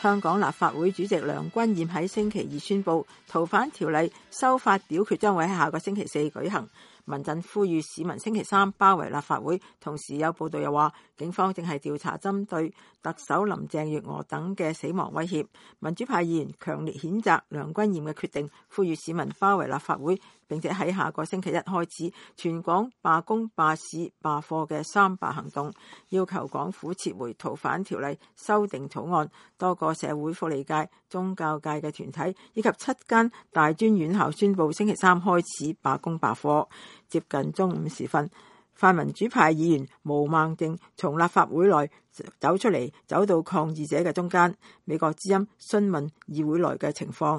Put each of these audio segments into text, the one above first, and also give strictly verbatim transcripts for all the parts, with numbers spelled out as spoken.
香港立法會主席梁君彥喺星期二宣布，逃犯條例修法表決將會喺下個星期四舉行。民陣呼籲市民星期三包圍立法會，同時有報道又話，警方正係調查針對特首林鄭月娥等嘅死亡威脅。民主派議員強烈譴責梁君彥嘅決定，呼籲市民包圍立法會，並且喺下個星期一開始全港罷工、罷市、罷課嘅三罷行動，要求港府撤回逃犯條例修訂草案。多個社會福利界、宗教界嘅團體以及七間大專院校宣布星期三開始罷工罷課。接近中午時分，泛民主派議員毛孟靜從立法會內走出嚟，走到抗議者嘅中間。美國之音詢問議會內嘅情況。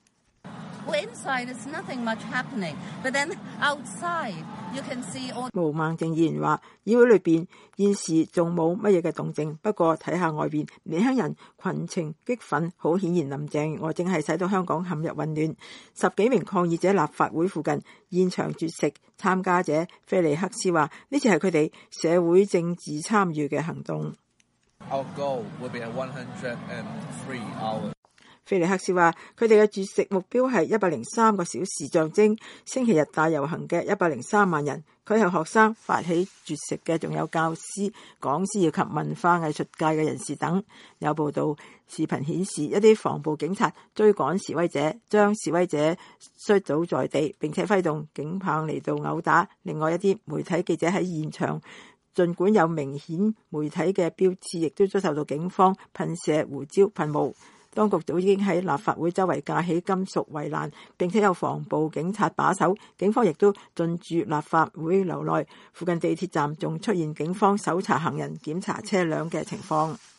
毛孟靜議員話：議會裏邊現時仲冇乜嘢嘅動靜，不過睇下外邊年輕人群情激憤，好顯然林鄭月娥正係使到香港陷入混亂。十幾名抗議者立法會附近現場絕食，參加者菲利克斯話：呢次係佢哋社會政治參與嘅行動。 Our goal will be at one hundred three hours. 菲利克斯話：佢哋嘅絕食目標係一百零三個小時，象徵星期日大遊行嘅一百零三萬人。佢係學生，發起絕食嘅仲有教師、講師以及文化藝術界嘅人士等。有報道視頻顯示，一啲防暴警察追趕示威者，將示威者摔倒在地，並且揮動警棒嚟到毆打。另外一啲媒體記者喺現場，儘管有明顯媒體嘅標誌，亦都遭受到警方噴射胡椒噴霧。當局早已經喺立法會周圍架起金屬圍欄，並且有防暴警察把守。警方亦都進駐立法會樓內，附近地鐵站仲出現警方搜查行人、檢查車輛嘅情況。